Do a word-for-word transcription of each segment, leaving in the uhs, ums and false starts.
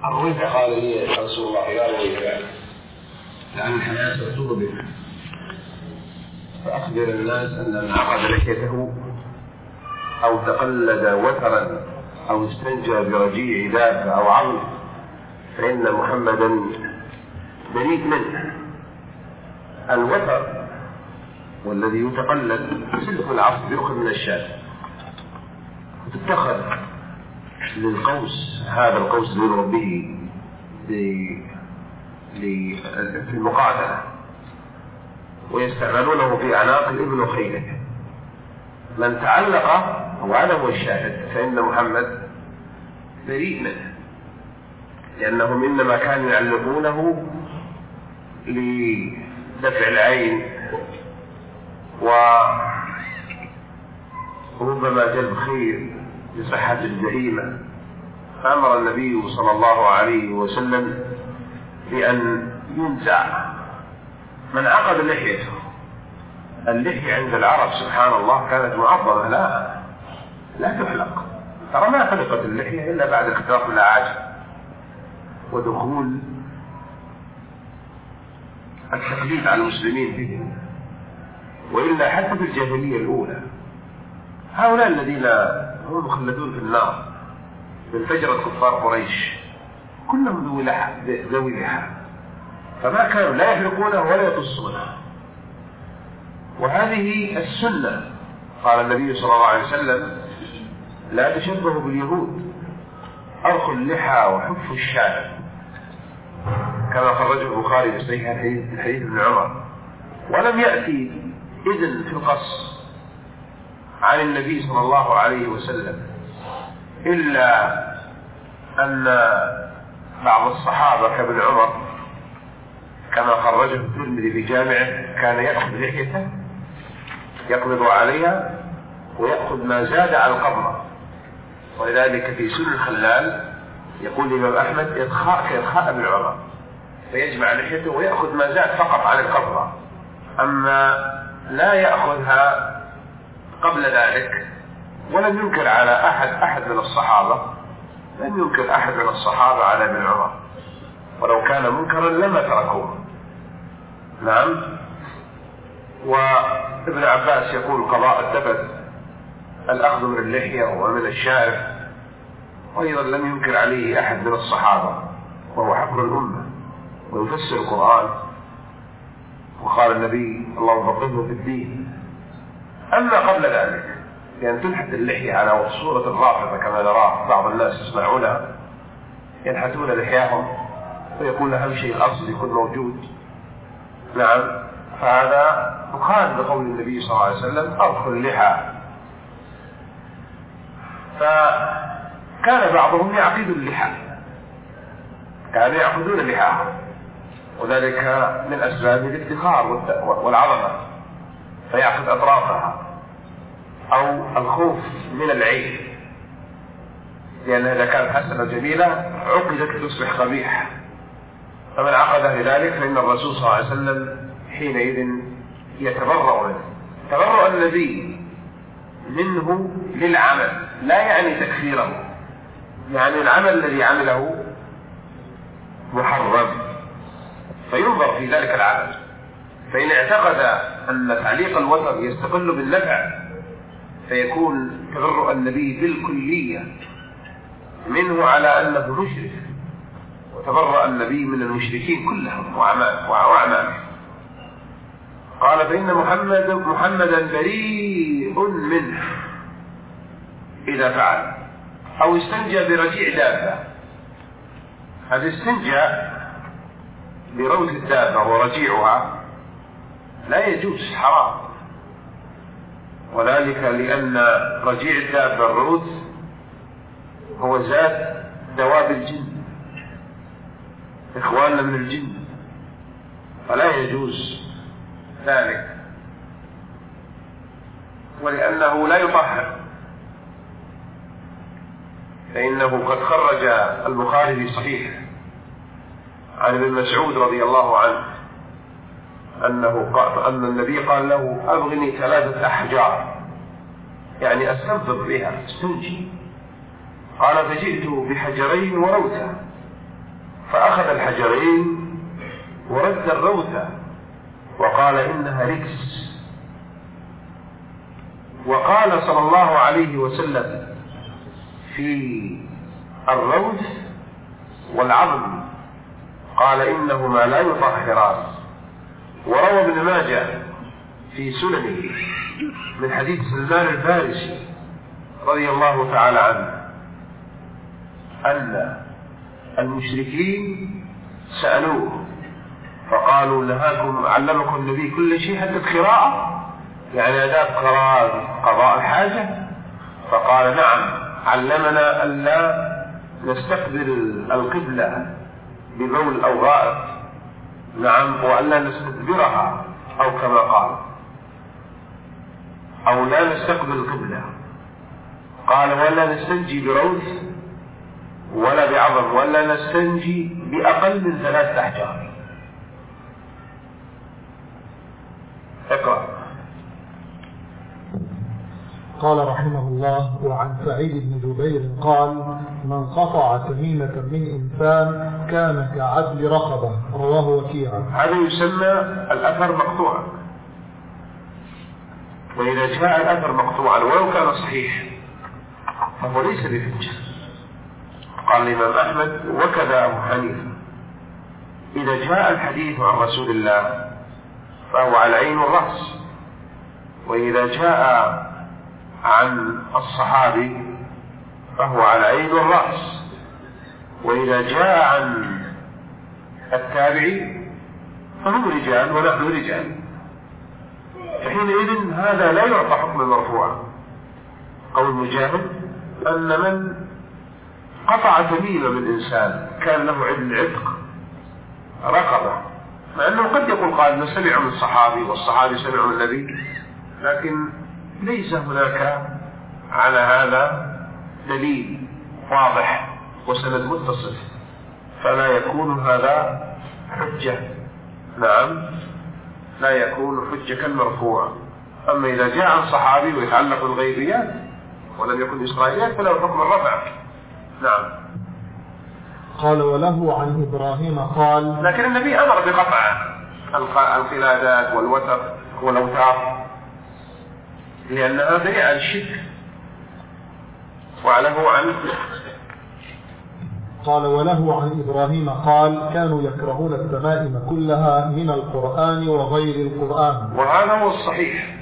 الرفع قال لي رسول الله لا رفع لأن الحياة تطول به، فأخبر الناس أن من عقد لحيته أو تقلد وترا أو استنجى برجيع دابة أو عظم فإن محمدا بريء منه. الوتر والذي يتقلد سلك العصب يؤخذ من الشاة وتتخذ للقوس، هذا القوس يضرب به في المقاتلة ويستعملونه في أعناق الإبل وخيله. من تعلق وهذا هو الشاهد فإن محمد بريء منه، لأنهم إنما كانوا يعلقونه لدفع العين وربما جلب خير لصحة البهيمة. فأمر النبي صلى الله عليه وسلم بأن ينزع. من عقد لحيته، اللحية عند العرب سبحان الله كانت معظمة، لا لا تحلق، ترى ما خلقت اللحية إلا بعد اختراق الأعاجم ودخول التقليد على المسلمين بهم، وإلا حتى في الجاهلية الأولى هؤلاء الذين هم مخلدون في النار من فجرة كفار قريش كلهم ذوي لحى ذوي لحى، فما كانوا لا يحلقونه ولا يقصونه. وهذه السنة. قال النبي صلى الله عليه وسلم لا تشبهوا باليهود، أرخوا اللحى وحفوا الشارب، كما خرجه البخاري في صحيح حديث ابن عمر. ولم يأتي إذن في القص عن النبي صلى الله عليه وسلم إلا أن بعض الصحابة كابن عمر كما خرجه الترمذي في جامعه كان يأخذ لحيته يقبض عليها ويأخذ ما زاد على القبضة، ولذلك في سنن الخلال يقول الإمام أحمد إدخاء كإدخاء ابن عمر، فيجمع لحيته ويأخذ ما زاد فقط على القبضة، أما لا يأخذها قبل ذلك. ولم ينكر على أحد أحد من الصحابة لم ينكر أحد من الصحابة على ابن عمر، ولو كان منكرا لما تركوه. نعم. وابن عباس يقول قضاء التبت الأخذ من اللحية ومن الشارب، وأيضا لم ينكر عليه أحد من الصحابة، وهو حبر الأمة ويفسر القرآن، وقال النبي اللهم فقهه في الدين. أما قبل ذلك لأن تنحت اللحية على صورة الرافضة كما نراه بعض الناس يصنعونها، ينحتون لحياهم ويقول أهم شيء الأصل يكون موجود. نعم. فهذا مخالف لقول النبي صلى الله عليه وسلم أرخوا اللحى. فكان بعضهم يعقد اللحى، كانوا يعقدون اللحى، وذلك من أسباب الافتخار والعظمة، فيعقد أطرافها، أو الخوف من العين، لأن إذا كانت حسنة جميلة عقدت تصبح قبيحة، فمن عقد لذلك فإن الرسول صلى الله عليه وسلم حينئذ يتبرأ منه. تبرأ النبي منه للعمل لا يعني تكفيره، يعني العمل الذي عمله محرم فينظر في ذلك العمل، فإن اعتقد أن تعليق الوتر يستقل بالنفع فيكون تبرؤ النبي بالكلية منه على أنه مشرك، وتبرأ النبي من المشركين كلهم وأعمالهم. قال فإن محمد محمدا بريء منه إذا فعل أو استنجى برجيع دابة. هذا استنجى بروث الدابة ورجيعها لا يجوز، حرام، وذلك لأن رجيع الدابة الروث هو زاد دواب الجن، إخواننا من الجن، فلا يجوز ذلك، ولأنه لا يطهر. فإنه قد خرج البخاري في صحيح عن ابن مسعود رضي الله عنه أنه قال أن النبي قال له أبغني ثلاثة أحجار، يعني أستنفض بها استنجي. قال فجئت بحجرين وروثة، فأخذ الحجرين ورد الروثة وقال إنها ركس. وقال صلى الله عليه وسلم في الروث والعظم قال إنهما لا يطهران. وروى ابن ماجه في سننه من حديث سلمان الفارسي رضي الله تعالى عنه أن المشركين سألوه فقالوا نهاكم علمكم النبي كل شيء حتى القراءة، يعني أداة قضاء الحاجة؟ فقال نعم، علمنا أن لا نستقبل القبلة ببول أو غائط، نعم، وأن لا نستدبرها أو كما قال، أو لا نستقبل القبلة. قال ولا نستنجي بروث ولا بعظم ولا نستنجي بأقل من ثلاث أحجار. اقرأ. قال رحمه الله: وعن سعيد بن جبير قال: من قطع تميمة من إنسان كان كعدل رقبة. رواه وكيع. هذا يسمى الأثر مقطوعا، وإذا جاء الأثر مقطوعا ولو كان صحيح فهو ليس بحجة. قال الإمام أحمد وكذا أبو حنيفة: إذا جاء الحديث عن رسول الله فهو على عين الرأس، وإذا جاء عن الصحابي فهو على عين الرأس، وإذا جاء عن التابعي فهم رجال ونحن رجال، فحينئذ هذا لا يعطى حكم المرفوع. قول مجاهد أن من قطع تميمة من إنسان كان له عدل عتق رقبة، مع أنه قد يقول قائل سمع من الصحابي والصحابي سمع من النبي، لكن ليس هناك على هذا دليل واضح وسند متصل، فلا يكون هذا حجة. نعم، لا يكون حجة كالمرفوع. أما إذا جاء عن صحابي ويتعلق بالغيبيات ولم يكن إسرائيليات فله حكم الرفع. نعم. قال وله عن إبراهيم قال: لكن النبي أمر بقطع القلادات والوتر والأوتار لأنها ذريعة للشرك. وعله عن قال وله عن إبراهيم قال: كانوا يكرهون التمائم كلها من القرآن وغير القرآن. وهذا هو الصحيح،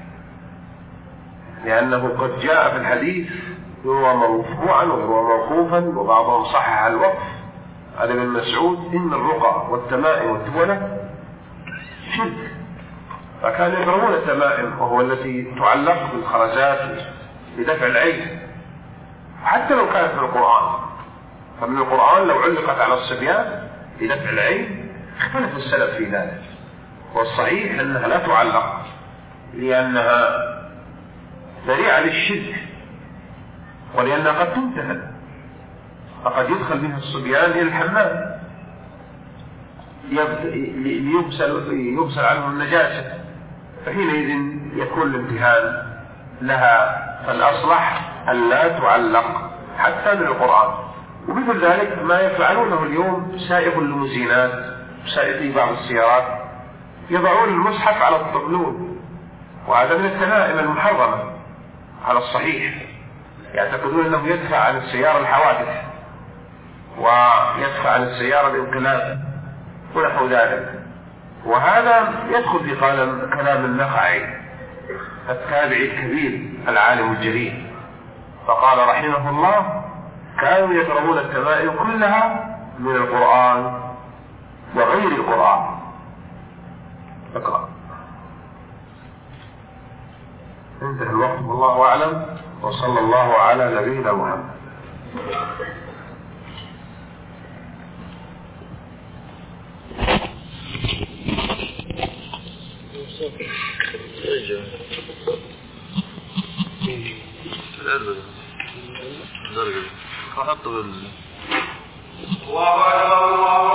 لأنه قد جاء في الحديث يروى مرفوعا ويروى موقوفا وبعضهم صحح الوقف. هذا ابن مسعود: إن الرقى والتمائم والتولة شرك. فكانوا يكرهون التمائم، وهو التي تعلق بالخرزات لدفع العين، حتى لو كانت من القرآن. فمن القرآن لو علقت على الصبيان لدفع العين اختلف السلف في ذلك، والصحيح أنها لا تعلق لأنها ذريعة للشرك، ولأنها قد تمتهن، فقد يدخل بها الصبيان إلى الحمام ليغسل يغسل عنهم النجاسة، فحينئذ يكون الامتهان لها. فالأصلح أن لا تعلق حتى من القرآن. ومثل ذلك ما يفعلونه اليوم سائق الليموزينات، سائقي بعض السيارات، يضعون المصحف على الطبلون، وهذا من التمائم المحرمة على الصحيح. يعتقدون أنه يدفع عن السيارة الحوادث ويدفع عن السيارة الانقلاب ونحو ذلك. وهذا يدخل في كلام النخعي التابعي الكبير العالم الجليل، فقال رحمه الله: كانوا يكرهون التمائم كلها من القرآن وغير القرآن. اقرأ. انتهى الوقت والله أعلم، وصلى الله على نبينا محمد. درجة. أحط بال.